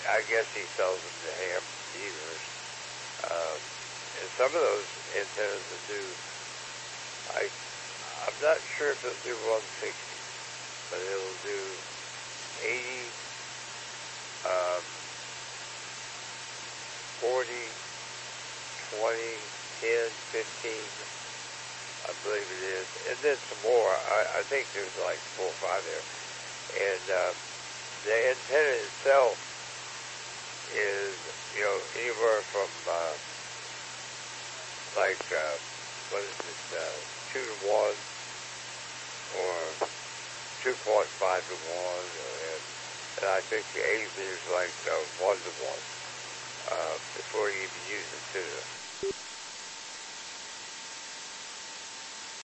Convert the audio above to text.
I guess he sells them to ham dealers. And some of those antennas will do, I, I'm not sure if it'll do 160, but it'll do 80, um, 40, 20, 10, 15, I believe it is, and then some more. I think there's like 4 or 5 there. And the antenna itself is, anywhere from what is it, 2 to 1 or 2.5 to 1, and I think the 80 meters like 1 to 1 before you even use the tuner.